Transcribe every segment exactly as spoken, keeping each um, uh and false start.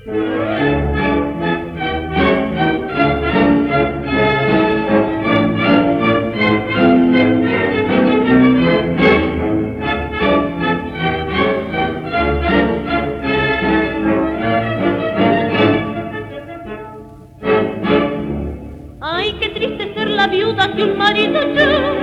Ay, qué triste ser la viuda que un marido llora,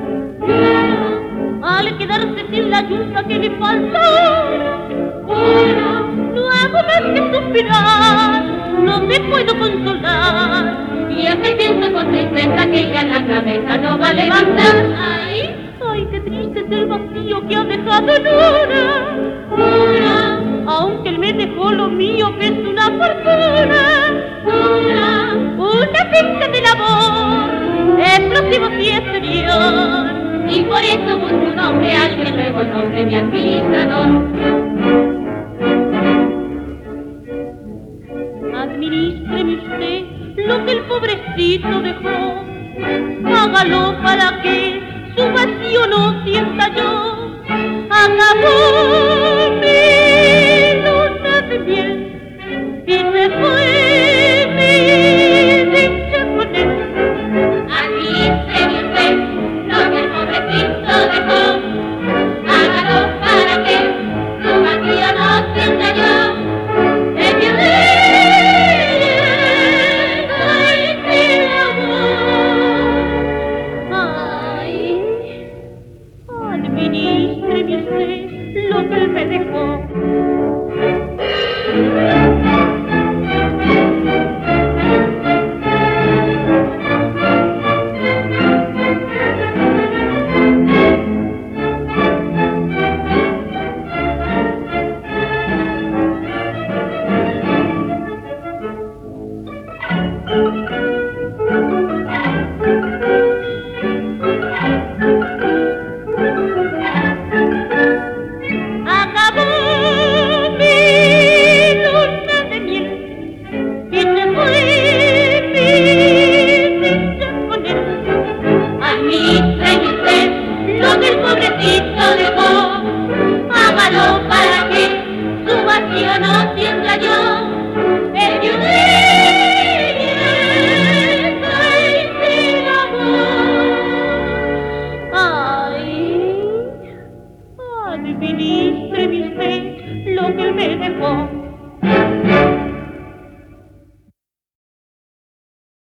al quedarse sin la ayuda que le falta ahora. No hago más que suspirar, no me puedo consolar, Y es que pienso con tristeza que ya la cabeza no va a levantar. ay, ay, qué triste es el vacío que ha dejado Nora, Nora, aunque él me dejó lo mío que es una fortuna, Nora, una fecha de labor, explosivos y exterior. y por eso busco un hombre al que luego nombre mi administrador. Administreme usted lo que el pobrecito dejó, hágalo para que su vacío no sienta yo. Acabó mi